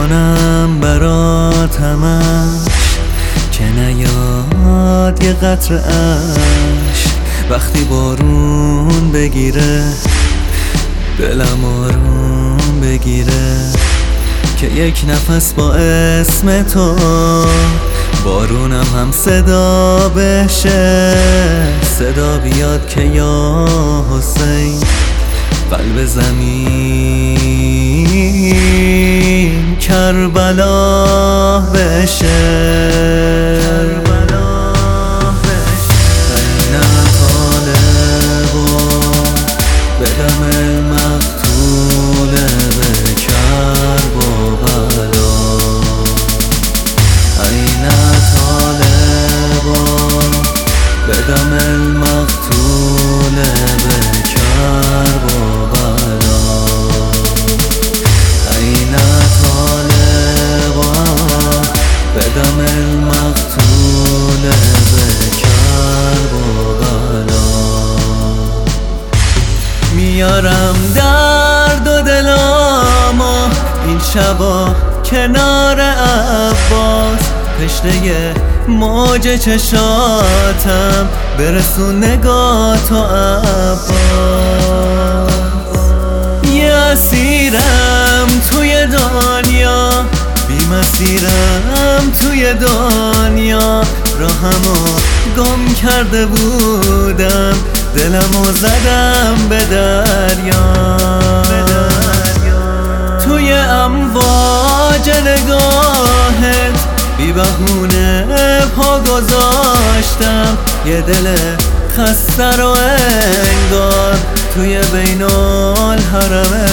میکنم برات همش که نیاد یه قطره عشق وقتی بارون بگیره دلم آروم بگیره که یک نفس با اسم تو بارونم هم صدا بشه صدا بیاد که یا حسین قلب زمین کربلا بشه نه طالبان بدم المقتول به کرب و بلا این طالبان بدم المقتول به کرب و بلا این طالبان بدم المقتول به کرب و بلا میارم درد و دلامو این شبا کنار عباس تشنه موج چشاتم برسون نگاه تو عباس یه اسیرم توی دنیا بی مسیرم توی دنیا راهمو گم کرده بودم دلمو زدم به دریا توی امواج نگاهت بی بهونه پا گذاشتم یه دل خسته رو انگار توی بین الحرمه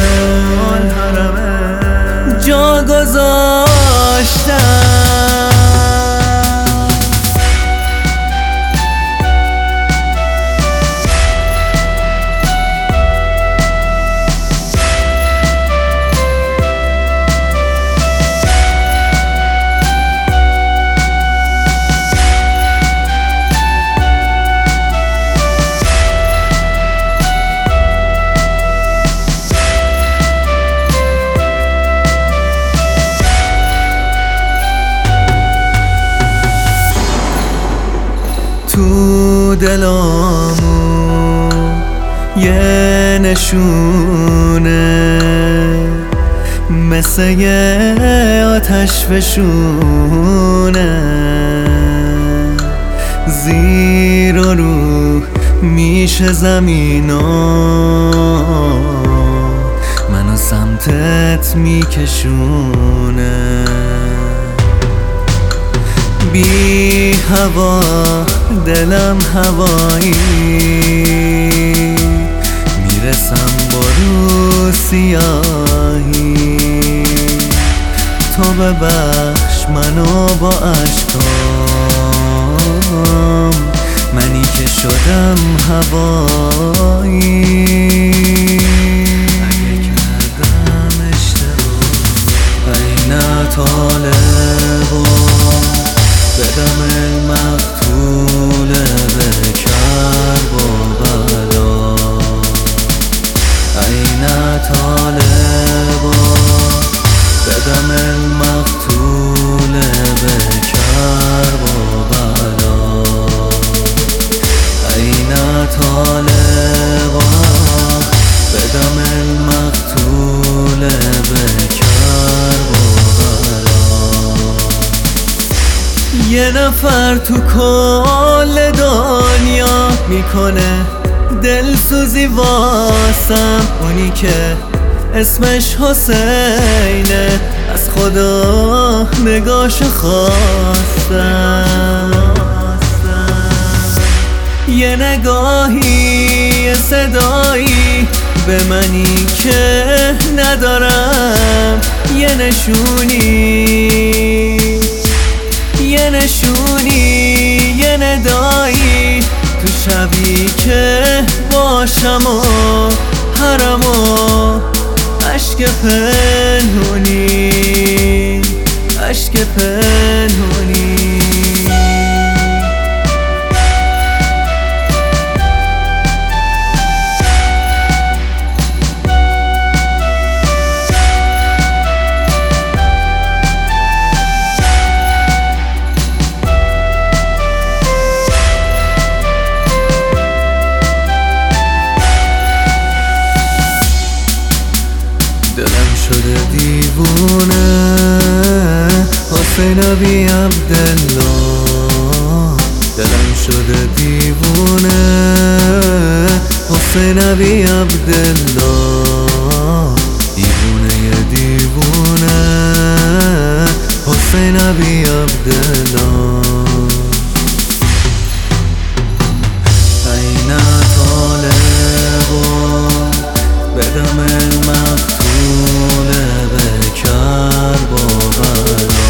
جا گذاشتم تو دلامو یه نشونه مثل یه آتش فشونه زیر و روح میشه زمینا منو سمتت میکشونه بی هوا دلم هوایی میرسم با رو سیاهی تو ببخش منو با اشکام منی که شدم هوایی اگه کردم اشتباه این طالبان بدم المقتول به کرب و بلا این طالبان بدم المقتول به کرب و بلا این طالبان بدم المقتول به کرب و بلا یه نفر تو کل دنیا میکنه دلسوزی واسم اونی که اسمش حسینه از خدا نگاش خواستم یه نگاهی یه صدایی به منی که ندارم یه نشونی یه ندایی تو شبی که باشم و حرم و عشق پنهونی عشق پنهونی دیوونه حسین بی عبدالله دلم شده دیوونه حسین بی عبدالله دیوونه دیوونه حسین بی عبدالله این طالب بدم المقتول به کربلا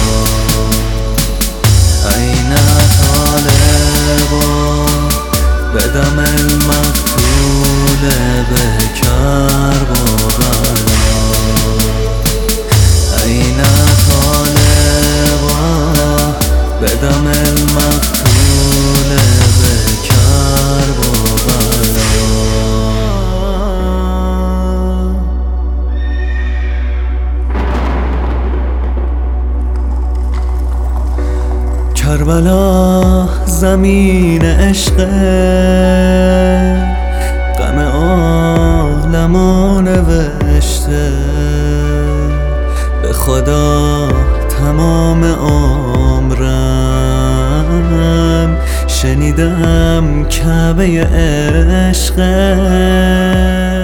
این طالب بدم المقتول به کربلا این طالب بدم المقتول به کربلا زمین عشق غم عالمو نوشته به خدا تمام عمرم شنیدم کعبه عشق